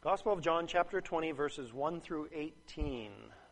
Gospel of John, chapter 20, verses 1 through 18.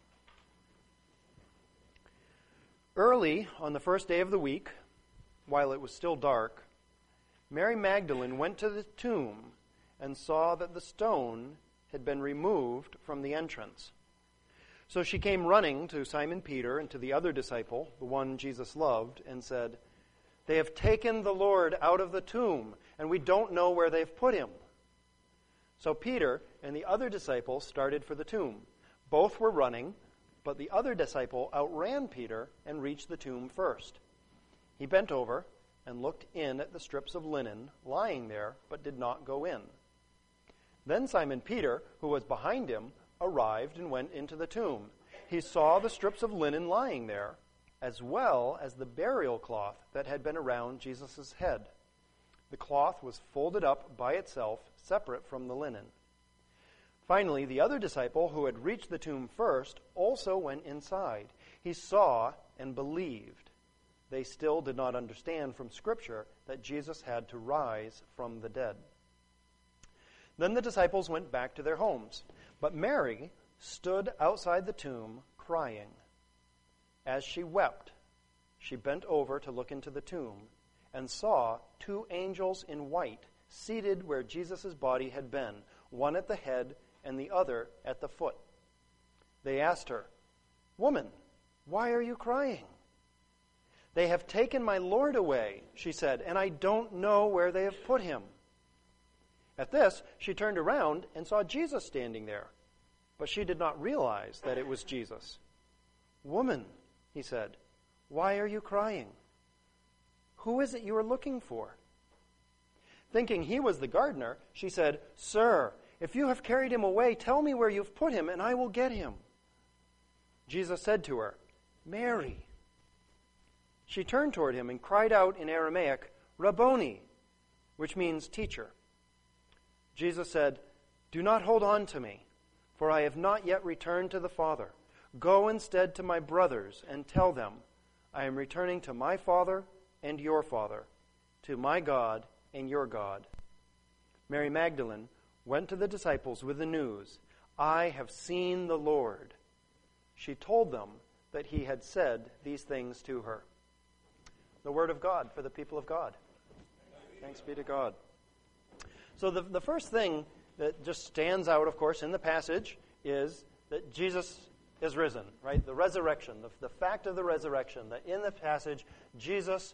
Early on the first day of the week, while it was still dark, Mary Magdalene went to the tomb and saw that the stone had been removed from the entrance. So she came running to Simon Peter and to the other disciple, the one Jesus loved, and said, "They have taken the Lord out of the tomb, and we don't know where they've put him." So Peter and the other disciple started for the tomb. Both were running, but the other disciple outran Peter and reached the tomb first. He bent over and looked in at the strips of linen lying there, but did not go in. Then Simon Peter, who was behind him, arrived and went into the tomb. He saw the strips of linen lying there, as well as the burial cloth that had been around Jesus' head. The cloth was folded up by itself, separate from the linen. Finally, the other disciple, who had reached the tomb first, also went inside. He saw and believed. They still did not understand from Scripture that Jesus had to rise from the dead. Then the disciples went back to their homes, but Mary stood outside the tomb crying. As she wept, she bent over to look into the tomb and saw two angels in white seated where Jesus' body had been, one at the head and the other at the foot. They asked her, "Woman, why are you crying?" "They have taken my Lord away," she said, "and I don't know where they have put him." At this, she turned around and saw Jesus standing there, but she did not realize that it was Jesus. "Woman," he said, "why are you crying? Who is it you are looking for?" Thinking he was the gardener, she said, "Sir, if you have carried him away, tell me where you've put him, and I will get him." Jesus said to her, "Mary." She turned toward him and cried out in Aramaic, "Rabboni," which means teacher. Jesus said, "Do not hold on to me, for I have not yet returned to the Father. Go instead to my brothers and tell them, I am returning to my Father and your Father, to my God and your God." Mary Magdalene went to the disciples with the news, "I have seen the Lord." She told them that he had said these things to her. The word of God for the people of God. Thanks be to God. So the first thing that just stands out, of course, in the passage is that Jesus is risen, right? The resurrection, the fact of the resurrection, that in the passage, Jesus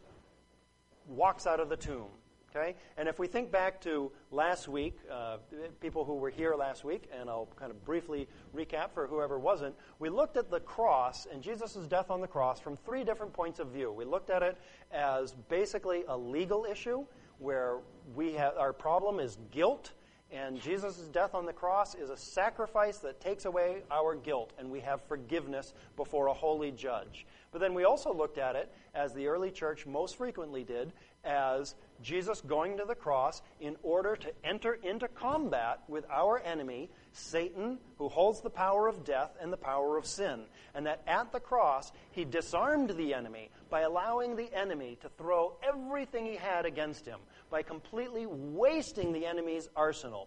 walks out of the tomb. Okay? And if we think back to last week, people who were here last week, and I'll kind of briefly recap for whoever wasn't, we looked at the cross and Jesus' death on the cross from three different points of view. We looked at it as basically a legal issue where our problem is guilt, and Jesus' death on the cross is a sacrifice that takes away our guilt, and we have forgiveness before a holy judge. But then we also looked at it, as the early church most frequently did, as Jesus going to the cross in order to enter into combat with our enemy, Satan, who holds the power of death and the power of sin. And that at the cross, he disarmed the enemy by allowing the enemy to throw everything he had against him, by completely wasting the enemy's arsenal.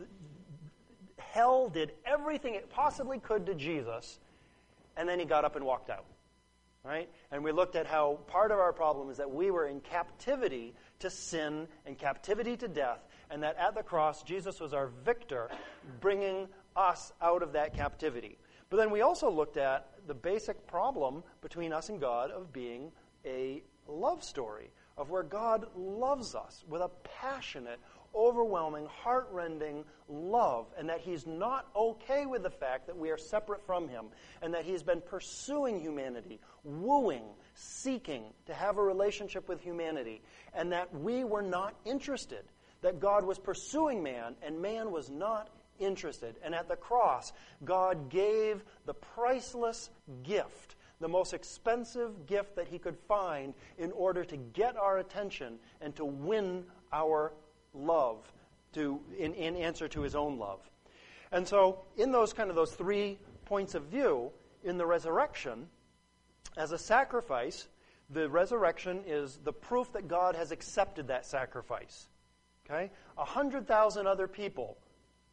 Hell did everything it possibly could to Jesus, and then he got up and walked out. Right? And we looked at how part of our problem is that we were in captivity to sin and captivity to death, and that at the cross, Jesus was our victor, bringing us out of that captivity. But then we also looked at the basic problem between us and God of being a love story, of where God loves us with a passionate, overwhelming, heart-rending love, and that he's not okay with the fact that we are separate from him, and that he's been pursuing humanity, wooing, seeking to have a relationship with humanity, and that we were not interested, that God was pursuing man, and man was not interested. And at the cross, God gave the priceless gift, the most expensive gift that he could find in order to get our attention and to win our love in answer to his own love. And so in those 3 points of view, in the resurrection, as a sacrifice, the resurrection is the proof that God has accepted that sacrifice. Okay? 100,000 other people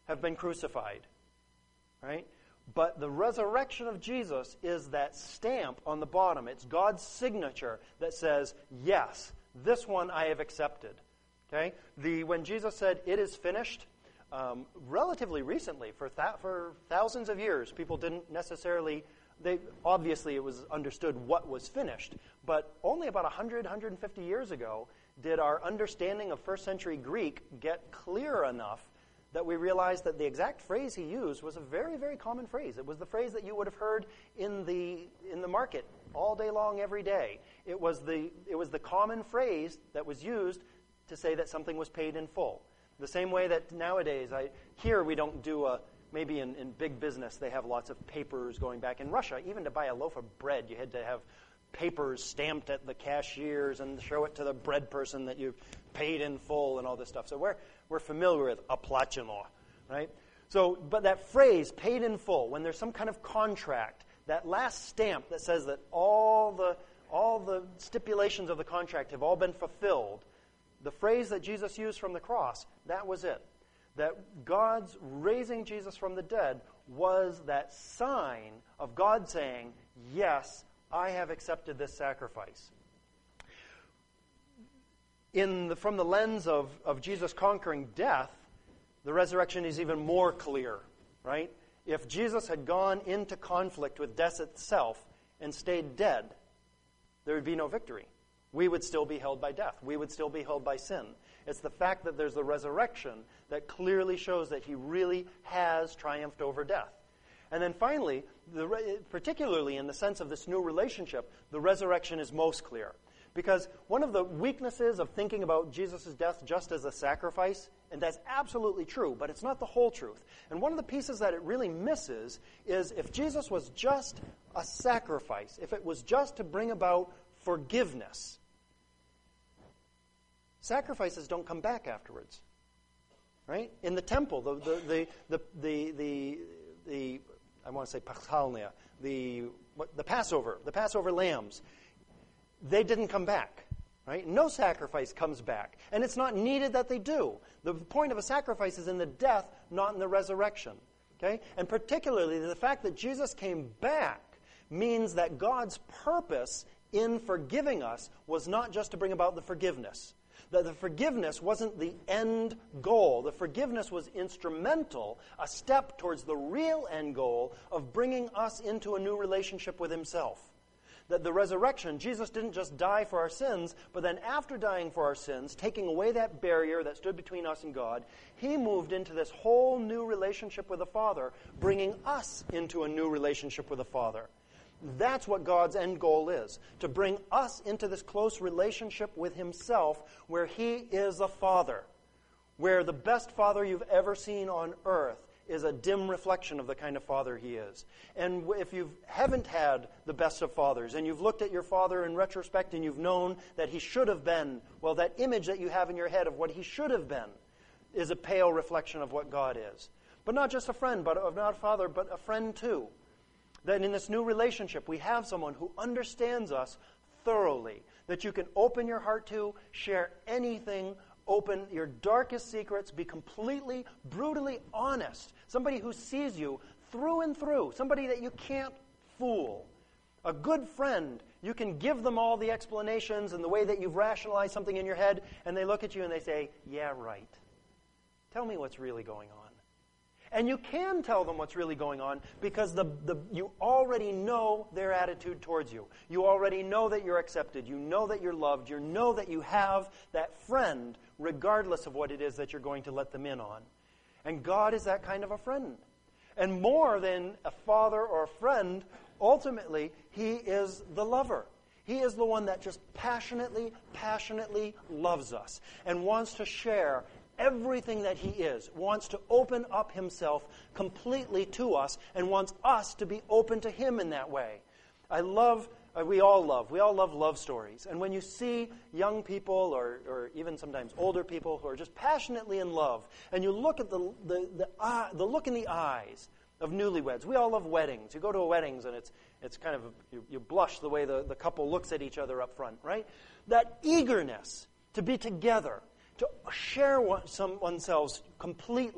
have been crucified. Right? But the resurrection of Jesus is that stamp on the bottom. It's God's signature that says, yes, this one I have accepted. Okay? When Jesus said, it is finished, relatively recently, for thousands of years, people didn't necessarily, obviously it was understood what was finished, but only about 100, 150 years ago did our understanding of first century Greek get clear enough that we realized that the exact phrase he used was a very, very common phrase. It was the phrase that you would have heard in the market all day long, every day. It was the common phrase that was used to say that something was paid in full. The same way that nowadays, here we don't do maybe in big business they have lots of papers going back. In Russia, even to buy a loaf of bread, you had to have papers stamped at the cashiers and show it to the bread person that you've paid in full and all this stuff. So we're familiar with оплачено, right? So, but that phrase, paid in full, when there's some kind of contract, that last stamp that says that all the stipulations of the contract have all been fulfilled, the phrase that Jesus used from the cross, that was it. That God's raising Jesus from the dead was that sign of God saying, yes, I have accepted this sacrifice. From the lens of Jesus conquering death, the resurrection is even more clear, right? If Jesus had gone into conflict with death itself and stayed dead, there would be no victory. We would still be held by death. We would still be held by sin. It's the fact that there's the resurrection that clearly shows that he really has triumphed over death. And then finally, particularly in the sense of this new relationship, the resurrection is most clear. Because one of the weaknesses of thinking about Jesus' death just as a sacrifice, and that's absolutely true, but it's not the whole truth. And one of the pieces that it really misses is if Jesus was just a sacrifice, if it was just to bring about forgiveness, sacrifices don't come back afterwards. Right? In the temple, the I want to say Pachalnia, the Passover lambs, they didn't come back. Right? No sacrifice comes back. And it's not needed that they do. The point of a sacrifice is in the death, not in the resurrection. Okay? And particularly the fact that Jesus came back means that God's purpose in forgiving us was not just to bring about the forgiveness. That the forgiveness wasn't the end goal. The forgiveness was instrumental, a step towards the real end goal of bringing us into a new relationship with himself. That the resurrection, Jesus didn't just die for our sins, but then after dying for our sins, taking away that barrier that stood between us and God, he moved into this whole new relationship with the Father, bringing us into a new relationship with the Father. That's what God's end goal is, to bring us into this close relationship with himself where he is a father, where the best father you've ever seen on earth is a dim reflection of the kind of father he is. And if you haven't had the best of fathers, and you've looked at your father in retrospect and you've known that he should have been, well, that image that you have in your head of what he should have been is a pale reflection of what God is. But not just a friend, but not a father, but a friend too. That in this new relationship, we have someone who understands us thoroughly, that you can open your heart to, share anything, open your darkest secrets, be completely, brutally honest. Somebody who sees you through and through, somebody that you can't fool. A good friend, you can give them all the explanations and the way that you've rationalized something in your head, and they look at you and they say, yeah, right. Tell me what's really going on. And you can tell them what's really going on because you already know their attitude towards you. You already know that you're accepted. You know that you're loved. You know that you have that friend regardless of what it is that you're going to let them in on. And God is that kind of a friend. And more than a father or a friend, ultimately, he is the lover. He is the one that just passionately, passionately loves us and wants to share everything that he is, wants to open up himself completely to us and wants us to be open to him in that way. We all love love stories. And when you see young people or even sometimes older people who are just passionately in love, and you look at the look in the eyes of newlyweds. We all love weddings. You go to weddings and it's kind of, you blush the way the couple looks at each other up front, right? That eagerness to be together, to share oneself completely,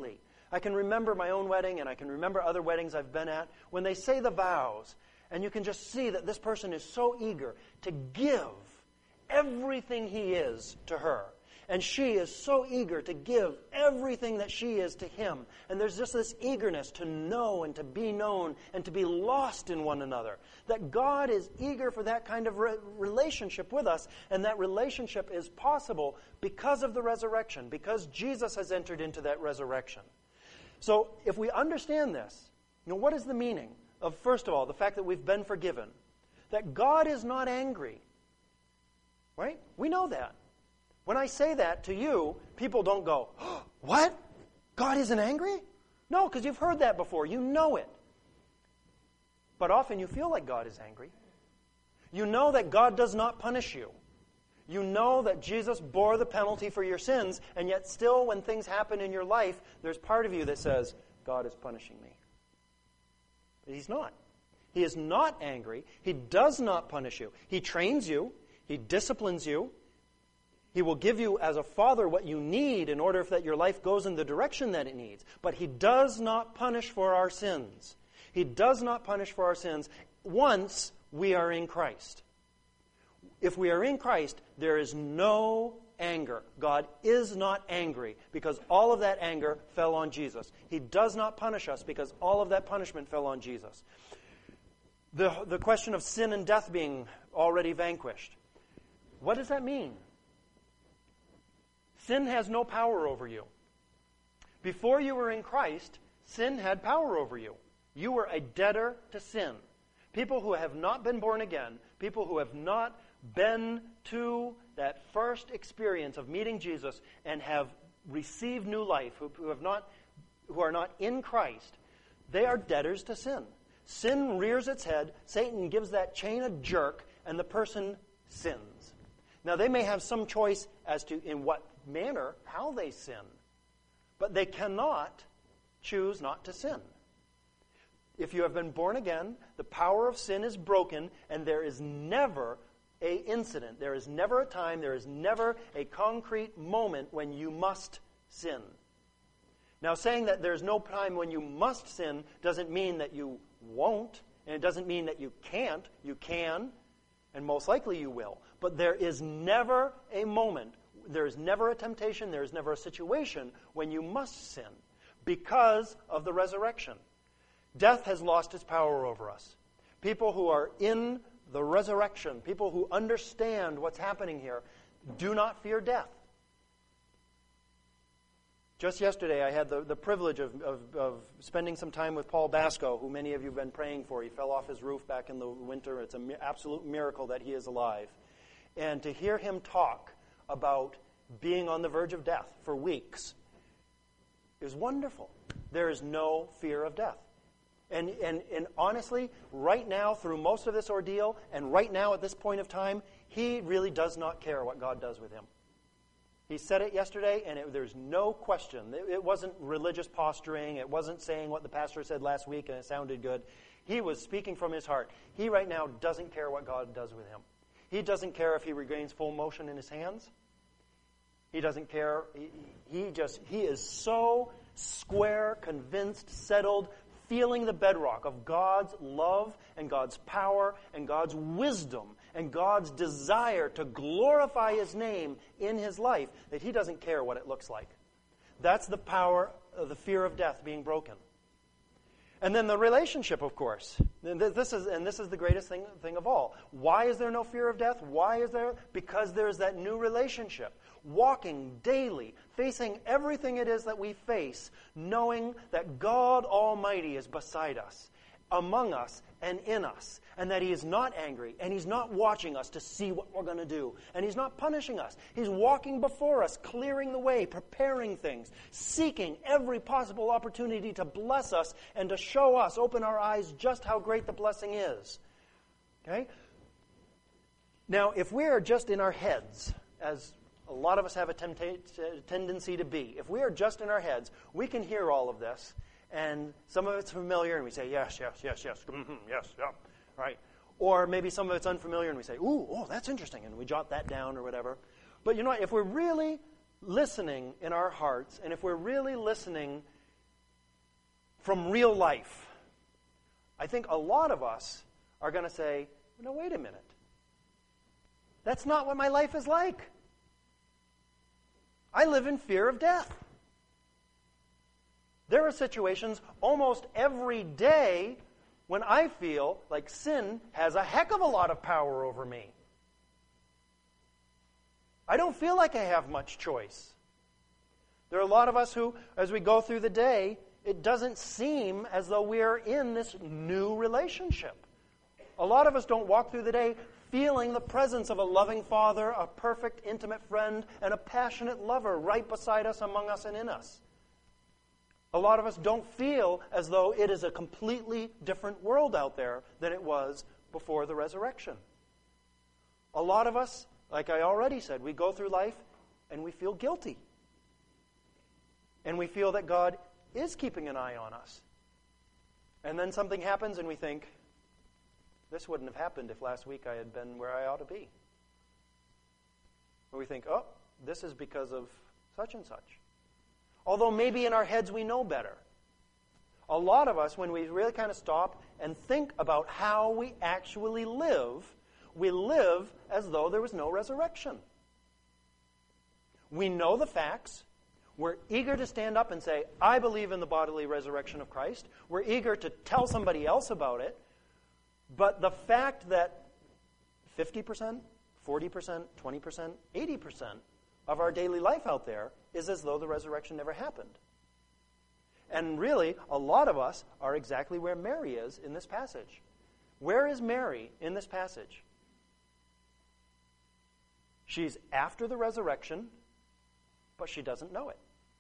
I can remember my own wedding, and I can remember other weddings I've been at, when they say the vows, and you can just see that this person is so eager to give everything he is to her. And she is so eager to give everything that she is to him. And there's just this eagerness to know and to be known and to be lost in one another. That God is eager for that kind of relationship with us. And that relationship is possible because of the resurrection, because Jesus has entered into that resurrection. So if we understand this, what is the meaning of, first of all, the fact that we've been forgiven? That God is not angry. Right? We know that. When I say that to you, people don't go, oh, what? God isn't angry? No, because you've heard that before. You know it. But often you feel like God is angry. You know that God does not punish you. You know that Jesus bore the penalty for your sins, and yet still when things happen in your life, there's part of you that says, God is punishing me. But He's not. He is not angry. He does not punish you. He trains you. He disciplines you. He will give you as a father what you need in order that your life goes in the direction that it needs. But He does not punish for our sins. He does not punish for our sins once we are in Christ. If we are in Christ, there is no anger. God is not angry because all of that anger fell on Jesus. He does not punish us because all of that punishment fell on Jesus. The question of sin and death being already vanquished. What does that mean? Sin has no power over you. Before you were in Christ, sin had power over you. You were a debtor to sin. People who have not been born again, people who have not been to that first experience of meeting Jesus and have received new life, who are not in Christ, they are debtors to sin. Sin rears its head, Satan gives that chain a jerk, and the person sins. Now, they may have some choice as to in what manner, how they sin, but they cannot choose not to sin. If you have been born again, the power of sin is broken, and there is never an incident, there is never a time, there is never a concrete moment when you must sin. Now, saying that there's no time when you must sin doesn't mean that you won't, and it doesn't mean that you can't. You can, and most likely you will. But there is never a moment, there is never a temptation, there is never a situation when you must sin because of the resurrection. Death has lost its power over us. People who are in the resurrection, people who understand what's happening here, do not fear death. Just yesterday, I had the privilege of spending some time with Paul Basco, who many of you have been praying for. He fell off his roof back in the winter. It's an absolute miracle that he is alive. And to hear him talk about being on the verge of death for weeks is wonderful. There is no fear of death. And honestly, right now, through most of this ordeal, and right now at this point of time, he really does not care what God does with him. He said it yesterday, and there's no question. It wasn't religious posturing. It wasn't saying what the pastor said last week and it sounded good. He was speaking from his heart. He right now doesn't care what God does with him. He doesn't care if he regains full motion in his hands. He doesn't care. He is so square, convinced, settled, feeling the bedrock of God's love and God's power and God's wisdom and God's desire to glorify His name in his life, that he doesn't care what it looks like. That's the power of the fear of death being broken. And then the relationship, of course. This is the greatest thing of all. Why is there no fear of death? Why is there? Because there's that new relationship. Walking daily, facing everything it is that we face, knowing that God Almighty is beside us, among us, and in us, and that He is not angry, and He's not watching us to see what we're going to do, and He's not punishing us. He's walking before us, clearing the way, preparing things, seeking every possible opportunity to bless us and to show us, open our eyes just how great the blessing is. Okay? Now, if we are just in our heads, as a lot of us have a tendency to be, if we are just in our heads, we can hear all of this, and some of it's familiar, and we say, yes, yes, yes, yes, yes, yeah, right? Or maybe some of it's unfamiliar, and we say, oh, that's interesting, and we jot that down or whatever. But you know what? If we're really listening in our hearts, and if we're really listening from real life, I think a lot of us are going to say, no, wait a minute. That's not what my life is like. I live in fear of death. There are situations almost every day when I feel like sin has a heck of a lot of power over me. I don't feel like I have much choice. There are a lot of us who, as we go through the day, it doesn't seem as though we are in this new relationship. A lot of us don't walk through the day feeling the presence of a loving Father, a perfect, intimate friend, and a passionate lover right beside us, among us, and in us. A lot of us don't feel as though it is a completely different world out there than it was before the resurrection. A lot of us, like I already said, we go through life and we feel guilty. And we feel that God is keeping an eye on us. And then something happens and we think, this wouldn't have happened if last week I had been where I ought to be. Or we think, oh, this is because of such and such. Although maybe in our heads we know better. A lot of us, when we really kind of stop and think about how we actually live, we live as though there was no resurrection. We know the facts. We're eager to stand up and say, I believe in the bodily resurrection of Christ. We're eager to tell somebody else about it. But the fact that 50%, 40%, 20%, 80% of our daily life out there is as though the resurrection never happened. And really, a lot of us are exactly where Mary is in this passage. Where is Mary in this passage? She's after the resurrection, but she doesn't know it.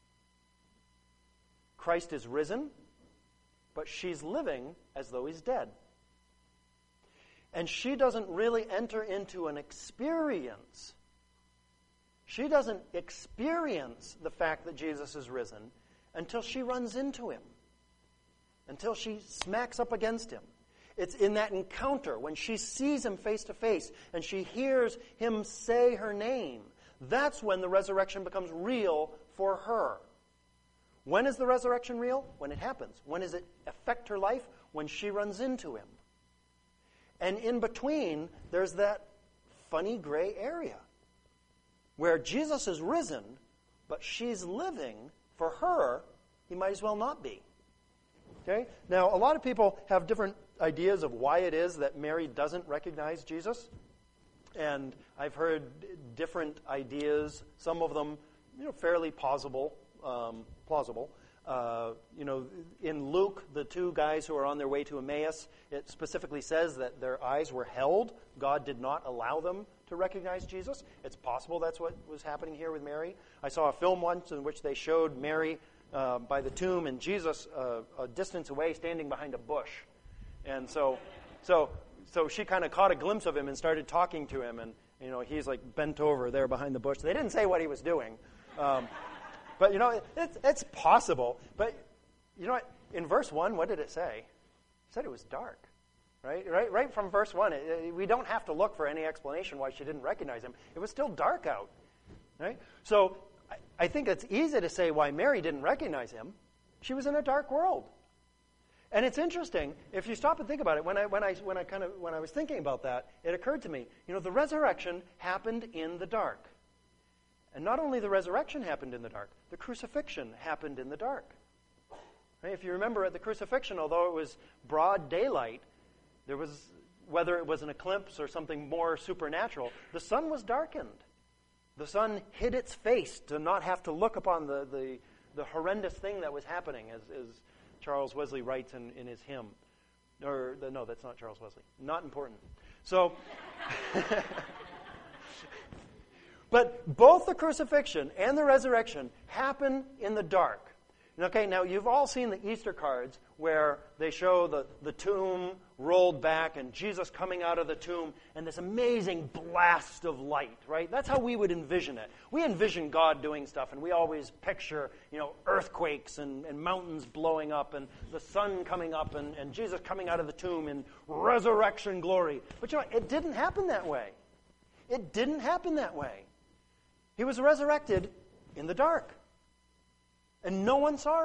Christ is risen, but she's living as though he's dead. And she doesn't really enter into an experience. She doesn't experience the fact that Jesus is risen until she runs into him, until she smacks up against him. It's in that encounter when she sees him face to face and she hears him say her name. That's when the resurrection becomes real for her. When is the resurrection real? When it happens. When does it affect her life? When she runs into him. And in between, there's that funny gray area where Jesus is risen, but she's living. For her, he might as well not be. Okay? Now, a lot of people have different ideas of why it is that Mary doesn't recognize Jesus. And I've heard different ideas, some of them fairly plausible. In Luke, the two guys who are on their way to Emmaus, it specifically says that their eyes were held. God did not allow them to recognize Jesus. It's possible that's what was happening here with Mary. I saw a film once in which they showed Mary by the tomb and Jesus a distance away standing behind a bush. And so she kind of caught a glimpse of him and started talking to him. And, he's like bent over there behind the bush. They didn't say what he was doing. But, it's possible. But, in verse 1, what did it say? It said it was dark. Right from verse 1. We don't have to look for any explanation why she didn't recognize him. It was still dark out. Right? So I think it's easy to say why Mary didn't recognize him. She was in a dark world. And it's interesting, if you stop and think about it, when I was thinking about that, it occurred to me, the resurrection happened in the dark. And not only the resurrection happened in the dark, the crucifixion happened in the dark. Right? If you remember at the crucifixion, although it was broad daylight, there was, whether it was an eclipse or something more supernatural, the sun was darkened. The sun hid its face to not have to look upon the horrendous thing that was happening, as Charles Wesley writes in his hymn. No, that's not Charles Wesley. Not important. So, but both the crucifixion and the resurrection happen in the dark. Okay, now you've all seen the Easter cards where they show the tomb rolled back and Jesus coming out of the tomb and this amazing blast of light, right? That's how we would envision it. We envision God doing stuff, and we always picture, earthquakes and mountains blowing up and the sun coming up and Jesus coming out of the tomb in resurrection glory. But it didn't happen that way. It didn't happen that way. He was resurrected in the dark. And no one saw it.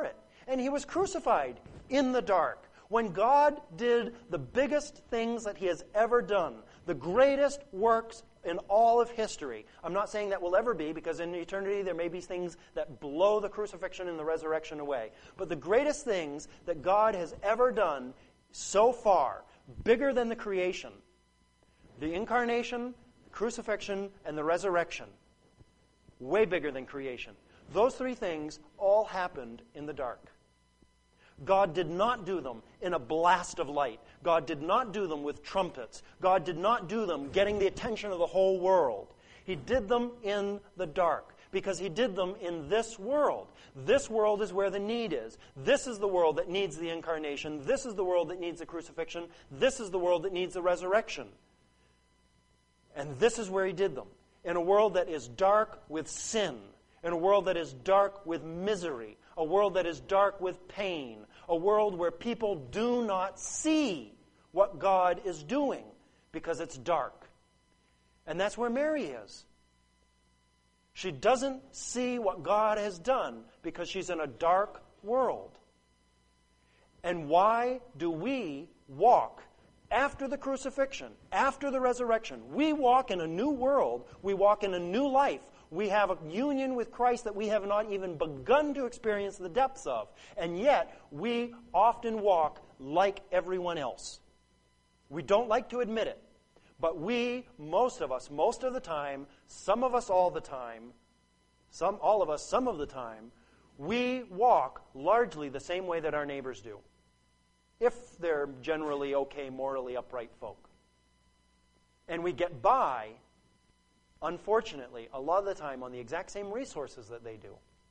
And he was crucified in the dark. When God did the biggest things that he has ever done, the greatest works in all of history. I'm not saying that will ever be, because in eternity there may be things that blow the crucifixion and the resurrection away. But the greatest things that God has ever done so far, bigger than the creation, the incarnation, the crucifixion, and the resurrection, way bigger than creation. Those three things all happened in the dark. God did not do them in a blast of light. God did not do them with trumpets. God did not do them getting the attention of the whole world. He did them in the dark because he did them in this world. This world is where the need is. This is the world that needs the incarnation. This is the world that needs the crucifixion. This is the world that needs the resurrection. And this is where he did them. In a world that is dark with sin. In a world that is dark with misery. A world that is dark with pain. A world where people do not see what God is doing because it's dark. And that's where Mary is. She doesn't see what God has done because she's in a dark world. And why do we walk after the crucifixion, after the resurrection? We walk in a new world. We walk in a new life. We have a union with Christ that we have not even begun to experience the depths of. And yet, we often walk like everyone else. We don't like to admit it. But we, most of us, most of the time, some of us all the time, all of us some of the time, we walk largely the same way that our neighbors do. If they're generally okay, morally upright folk. And we get by, unfortunately, a lot of the time on the exact same resources that they do.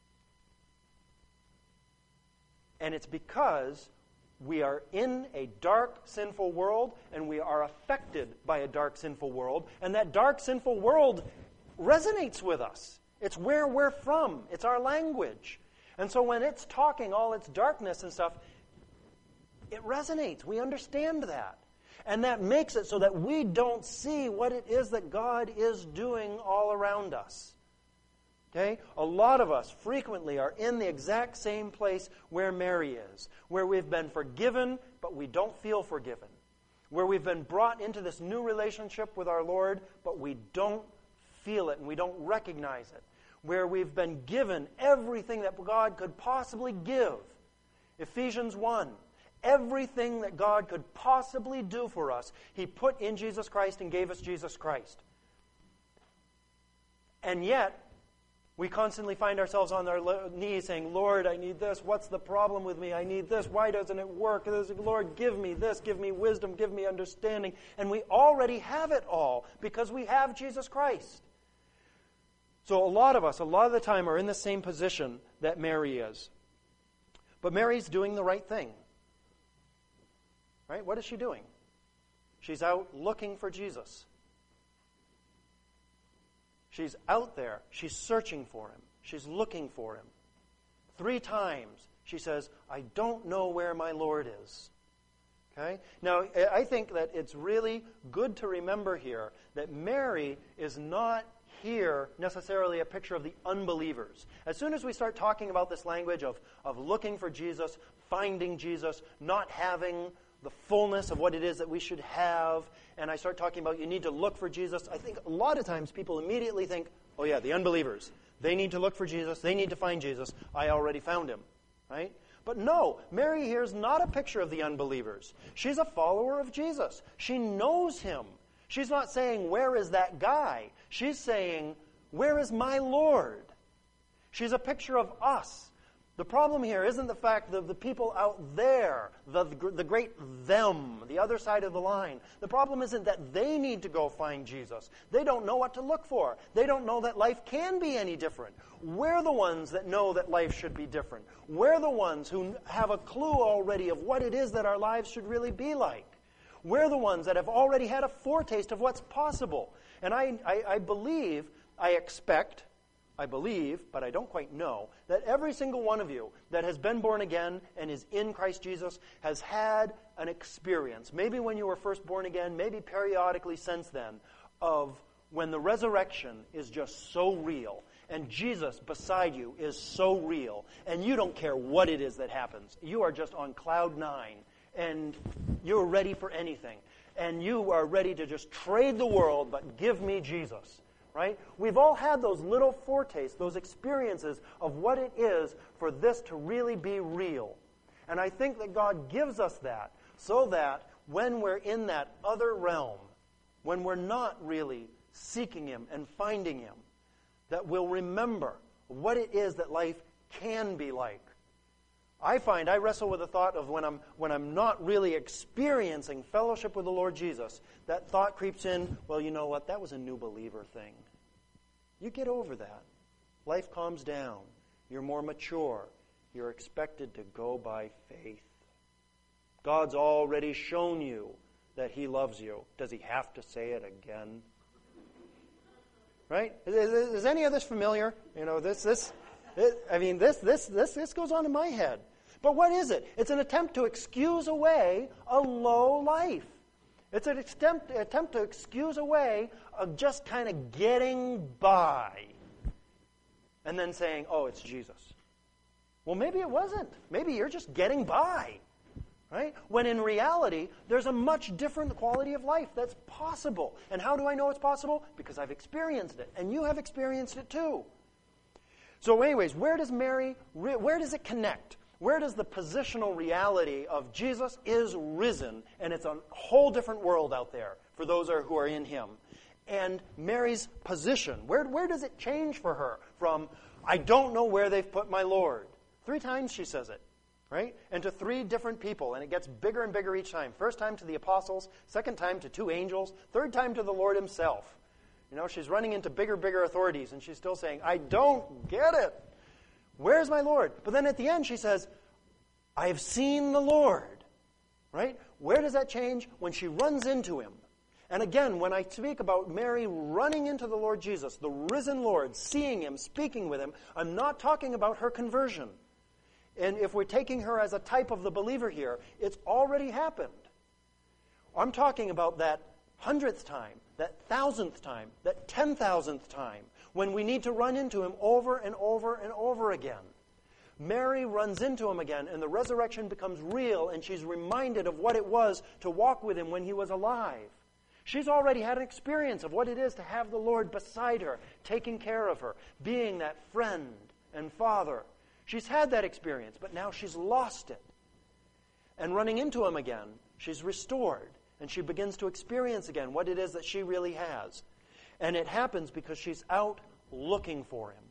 And it's because we are in a dark, sinful world, and we are affected by a dark, sinful world, and that dark, sinful world resonates with us. It's where we're from. It's our language. And so when it's talking all its darkness and stuff, it resonates. We understand that. And that makes it so that we don't see what it is that God is doing all around us. Okay? A lot of us frequently are in the exact same place where Mary is, where we've been forgiven, but we don't feel forgiven. Where we've been brought into this new relationship with our Lord, but we don't feel it and we don't recognize it. Where we've been given everything that God could possibly give. Ephesians 1. Everything that God could possibly do for us, he put in Jesus Christ and gave us Jesus Christ. And yet, we constantly find ourselves on our knees saying, Lord, I need this. What's the problem with me? I need this. Why doesn't it work? Lord, give me this. Give me wisdom. Give me understanding. And we already have it all because we have Jesus Christ. So a lot of us, a lot of the time, are in the same position that Mary is. But Mary's doing the right thing. Right? What is she doing? She's out looking for Jesus. She's out there. She's searching for him. She's looking for him. 3 times she says, I don't know where my Lord is. Okay? Now, I think that it's really good to remember here that Mary is not here necessarily a picture of the unbelievers. As soon as we start talking about this language of looking for Jesus, finding Jesus, not having the fullness of what it is that we should have, and I start talking about you need to look for Jesus, I think a lot of times people immediately think, oh yeah, the unbelievers. They need to look for Jesus. They need to find Jesus. I already found him. Right? But no, Mary here is not a picture of the unbelievers. She's a follower of Jesus. She knows him. She's not saying, where is that guy? She's saying, where is my Lord? She's a picture of us. The problem here isn't the fact that the people out there, the great them, the other side of the line. The problem isn't that they need to go find Jesus. They don't know what to look for. They don't know that life can be any different. We're the ones that know that life should be different. We're the ones who have a clue already of what it is that our lives should really be like. We're the ones that have already had a foretaste of what's possible. And I believe, but I don't quite know, that every single one of you that has been born again and is in Christ Jesus has had an experience, maybe when you were first born again, maybe periodically since then, of when the resurrection is just so real. and Jesus beside you is so real, and you don't care what it is that happens. You are just on cloud 9, and you're ready for anything. And you are ready to just trade the world, but give me Jesus, right? We've all had those little foretastes, those experiences of what it is for this to really be real. And I think that God gives us that so that when we're in that other realm, when we're not really seeking Him and finding Him, that we'll remember what it is that life can be like. I wrestle with the thought of when I'm not really experiencing fellowship with the Lord Jesus, that thought creeps in, well, you know what, that was a new believer thing. You get over that. Life calms down. You're more mature. You're expected to go by faith. God's already shown you that He loves you. Does He have to say it again? Right? Is any of this familiar? You know, this goes on in my head. But what is it? It's an attempt to excuse away a low life. It's an attempt to excuse away of just kind of getting by. And then saying, oh, it's Jesus. Well, maybe it wasn't. Maybe you're just getting by. Right? When in reality, there's a much different quality of life that's possible. And how do I know it's possible? Because I've experienced it. And you have experienced it too. So anyways, where does it connect? Where does the positional reality of Jesus is risen, and it's a whole different world out there for those who are in Him, and Mary's position, where does it change for her from, I don't know where they've put my Lord? 3 times she says it, right? And to 3 different people, and it gets bigger and bigger each time. First time to the apostles, second time to 2 angels, third time to the Lord Himself. You know, she's running into bigger authorities, and she's still saying, I don't get it. Where's my Lord? But then at the end she says, I have seen the Lord. Right? Where does that change? When she runs into Him. And again, when I speak about Mary running into the Lord Jesus, the risen Lord, seeing Him, speaking with Him, I'm not talking about her conversion. And if we're taking her as a type of the believer here, it's already happened. I'm talking about that 100th time, that 1,000th time, that 10,000th time, when we need to run into Him over and over and over again. Mary runs into Him again, and the resurrection becomes real, and she's reminded of what it was to walk with Him when He was alive. She's already had an experience of what it is to have the Lord beside her, taking care of her, being that friend and father. She's had that experience, but now she's lost it. And running into Him again, she's restored, and she begins to experience again what it is that she really has. And it happens because she's out looking for Him.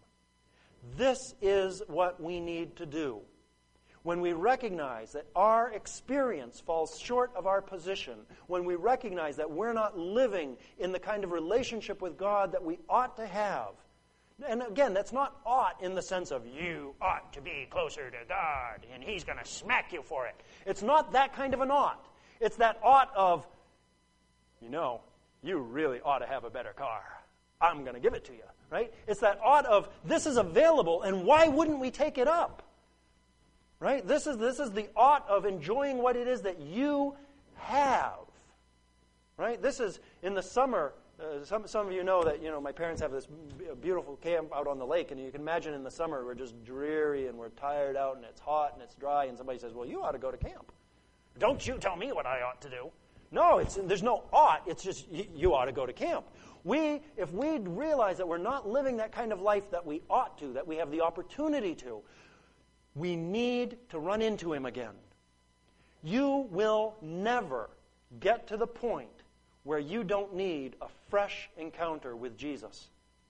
This is what we need to do. When we recognize that our experience falls short of our position, when we recognize that we're not living in the kind of relationship with God that we ought to have, and again, that's not ought in the sense of you ought to be closer to God and He's going to smack you for it. It's not that kind of an ought. It's that ought of, you know, you really ought to have a better car. I'm going to give it to you, right? It's that ought of, this is available, and why wouldn't we take it up? Right? This is the ought of enjoying what it is that you have. Right? This is, in the summer, some of you know that, my parents have this beautiful camp out on the lake, and you can imagine in the summer we're just dreary and we're tired out and it's hot and it's dry, and somebody says, well, you ought to go to camp. Don't you tell me what I ought to do. No, there's no ought. It's just you ought to go to camp. If we realize that we're not living that kind of life that we ought to, that we have the opportunity to, we need to run into Him again. You will never get to the point where you don't need a fresh encounter with Jesus.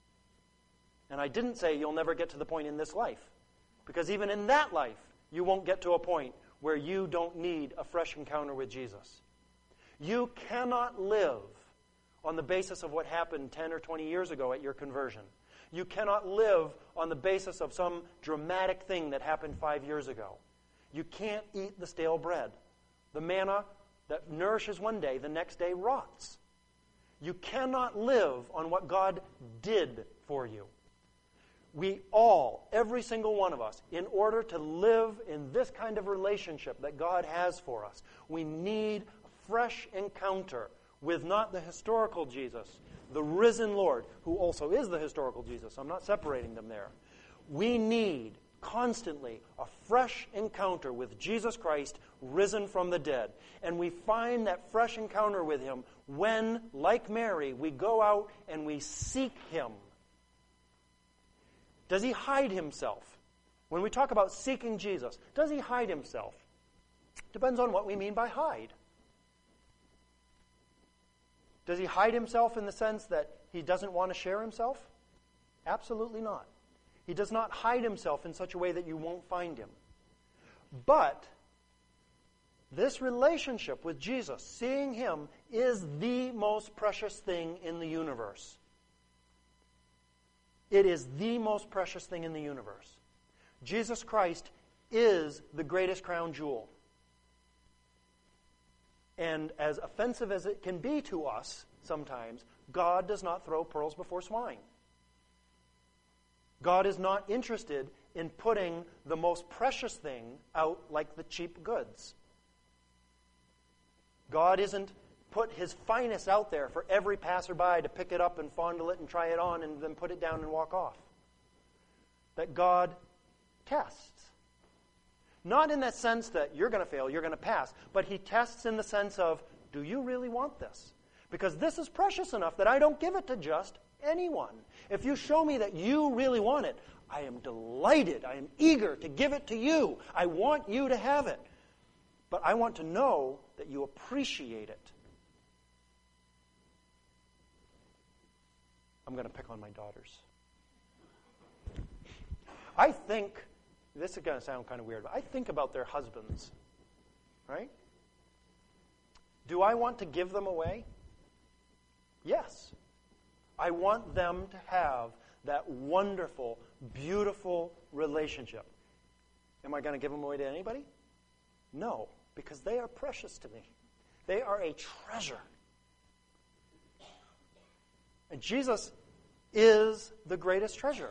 And I didn't say you'll never get to the point in this life, because even in that life, you won't get to a point where you don't need a fresh encounter with Jesus. You cannot live on the basis of what happened 10 or 20 years ago at your conversion. You cannot live on the basis of some dramatic thing that happened 5 years ago. You can't eat the stale bread. The manna that nourishes one day, the next day rots. You cannot live on what God did for you. We all, every single one of us, in order to live in this kind of relationship that God has for us, we need a fresh encounter with not the historical Jesus, the risen Lord, who also is the historical Jesus. I'm not separating them there. We need constantly a fresh encounter with Jesus Christ risen from the dead. And we find that fresh encounter with him when, like Mary, we go out and we seek him. Does he hide himself? When we talk about seeking Jesus, does he hide himself? Depends on what we mean by hide. Does he hide himself in the sense that he doesn't want to share himself? Absolutely not. He does not hide himself in such a way that you won't find him. But this relationship with Jesus, seeing him, is the most precious thing in the universe. It is the most precious thing in the universe. Jesus Christ is the greatest crown jewel. And as offensive as it can be to us sometimes, God does not throw pearls before swine. God is not interested in putting the most precious thing out like the cheap goods. God isn't put his finest out there for every passerby to pick it up and fondle it and try it on and then put it down and walk off. That God tests. Not in that sense that you're going to fail, you're going to pass, but he tests in the sense of, do you really want this? Because this is precious enough that I don't give it to just anyone. If you show me that you really want it, I am delighted, I am eager to give it to you. I want you to have it. But I want to know that you appreciate it. I'm going to pick on my daughters. I think, this is going to sound kind of weird, but I think about their husbands, right? Do I want to give them away? Yes. I want them to have that wonderful, beautiful relationship. Am I going to give them away to anybody? No, because they are precious to me. They are a treasure. And Jesus is the greatest treasure.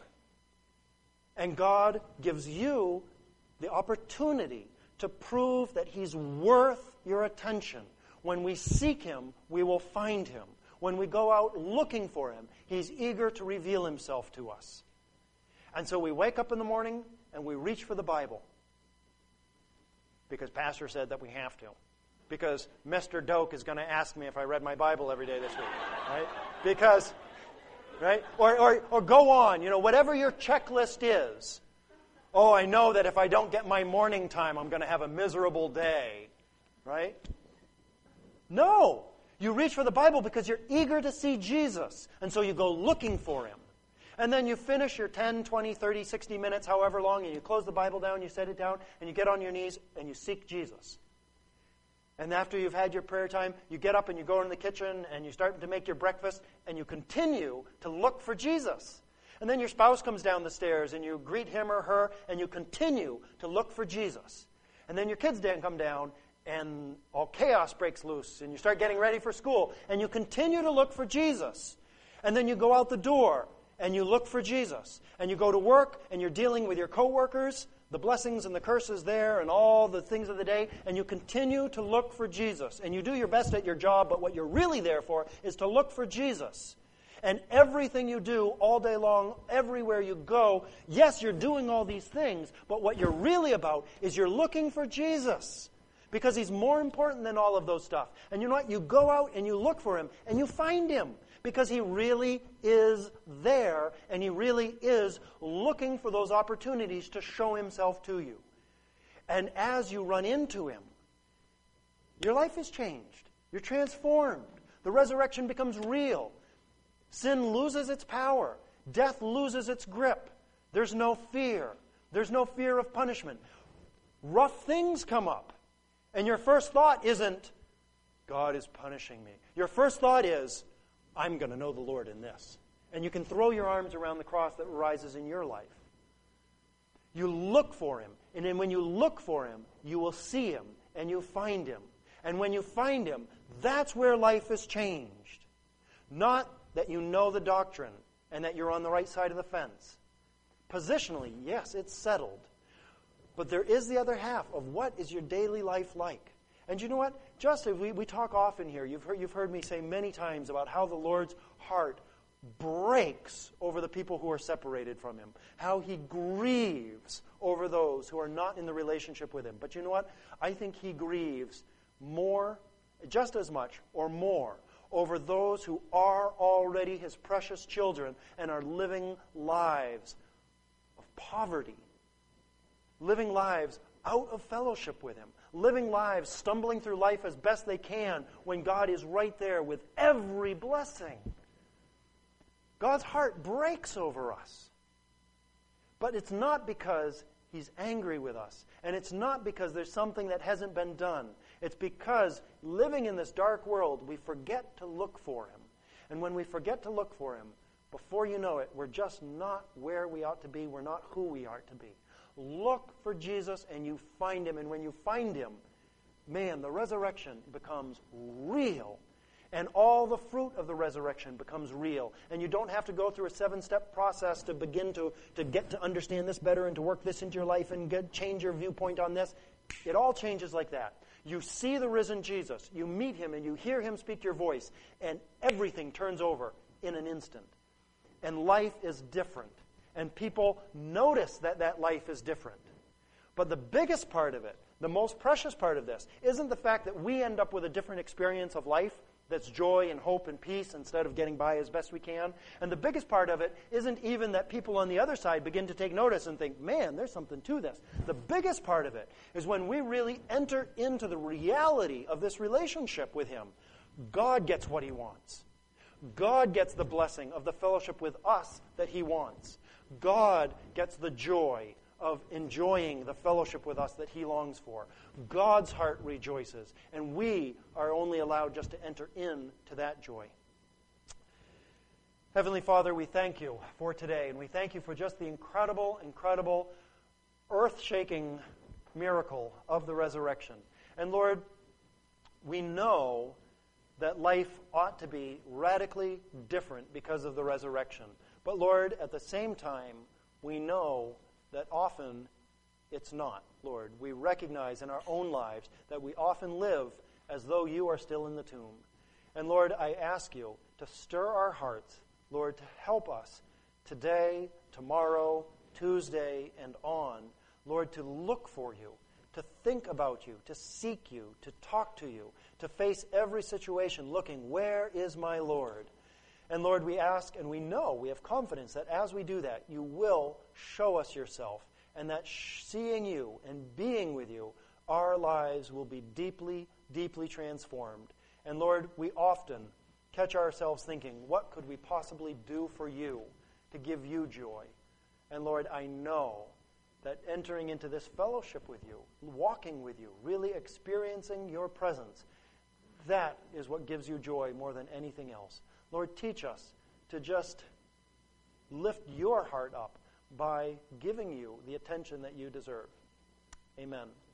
And God gives you the opportunity to prove that he's worth your attention. When we seek him, we will find him. When we go out looking for him, he's eager to reveal himself to us. And so we wake up in the morning and we reach for the Bible. Because Pastor said that we have to. Because Mr. Doak is going to ask me if I read my Bible every day this week. Right? Because, right? Or go on, whatever your checklist is. Oh, I know that if I don't get my morning time, I'm going to have a miserable day. Right? No. You reach for the Bible because you're eager to see Jesus. And so you go looking for him. And then you finish your 10, 20, 30, 60 minutes, however long, and you close the Bible down, you set it down, and you get on your knees and you seek Jesus. And after you've had your prayer time, you get up and you go in the kitchen and you start to make your breakfast and you continue to look for Jesus. And then your spouse comes down the stairs and you greet him or her and you continue to look for Jesus. And then your kids come down and all chaos breaks loose and you start getting ready for school and you continue to look for Jesus. And then you go out the door and you look for Jesus. And you go to work and you're dealing with your coworkers, the blessings and the curses there and all the things of the day, and you continue to look for Jesus. And you do your best at your job, but what you're really there for is to look for Jesus. And everything you do all day long, everywhere you go, yes, you're doing all these things, but what you're really about is you're looking for Jesus. Because he's more important than all of those stuff. And you know what? You go out and you look for him and you find him. Because he really is there and he really is looking for those opportunities to show himself to you. And as you run into him, your life is changed. You're transformed. The resurrection becomes real. Sin loses its power. Death loses its grip. There's no fear. There's no fear of punishment. Rough things come up. And your first thought isn't, God is punishing me. Your first thought is, I'm going to know the Lord in this. And you can throw your arms around the cross that rises in your life. You look for him. And then when you look for him, you will see him and you find him. And when you find him, that's where life is changed. Not that you know the doctrine and that you're on the right side of the fence. Positionally, yes, it's settled. But there is the other half of what is your daily life like. And you know what? Just as we talk often here, you've heard me say many times about how the Lord's heart breaks over the people who are separated from Him, how He grieves over those who are not in the relationship with Him. But you know what? I think He grieves more, just as much or more, over those who are already His precious children and are living lives of poverty, living lives out of fellowship with Him, living lives stumbling through life as best they can when God is right there with every blessing. God's heart breaks over us. But it's not because He's angry with us, and it's not because there's something that hasn't been done. It's because living in this dark world, we forget to look for Him. And when we forget to look for Him, before you know it, we're just not where we ought to be. We're not who we are to be. Look for Jesus and you find Him. And when you find Him, man, the resurrection becomes real. And all the fruit of the resurrection becomes real. And you don't have to go through a 7-step process to begin to get to understand this better and to work this into your life and change your viewpoint on this. It all changes like that. You see the risen Jesus, you meet Him, and you hear Him speak your voice, and everything turns over in an instant. And life is different. And people notice that life is different. But the biggest part of it, the most precious part of this, isn't the fact that we end up with a different experience of life that's joy and hope and peace instead of getting by as best we can. And the biggest part of it isn't even that people on the other side begin to take notice and think, man, there's something to this. The biggest part of it is when we really enter into the reality of this relationship with Him. God gets what He wants. God gets the blessing of the fellowship with us that He wants. God gets the joy of enjoying the fellowship with us that He longs for. God's heart rejoices, and we are only allowed just to enter into that joy. Heavenly Father, we thank You for today, and we thank You for just the incredible, incredible, earth-shaking miracle of the resurrection. And Lord, we know that life ought to be radically different because of the resurrection. But Lord, at the same time, we know that often it's not, Lord. We recognize in our own lives that we often live as though You are still in the tomb. And Lord, I ask You to stir our hearts, Lord, to help us today, tomorrow, Tuesday, and on, Lord, to look for You, to think about You, to seek You, to talk to You, to face every situation looking, where is my Lord? And Lord, we ask and we know, we have confidence that as we do that, You will show us Yourself, and that seeing You and being with You, our lives will be deeply, deeply transformed. And Lord, we often catch ourselves thinking, what could we possibly do for You to give You joy? And Lord, I know that entering into this fellowship with You, walking with You, really experiencing Your presence, that is what gives You joy more than anything else. Lord, teach us to just lift Your heart up by giving You the attention that You deserve. Amen.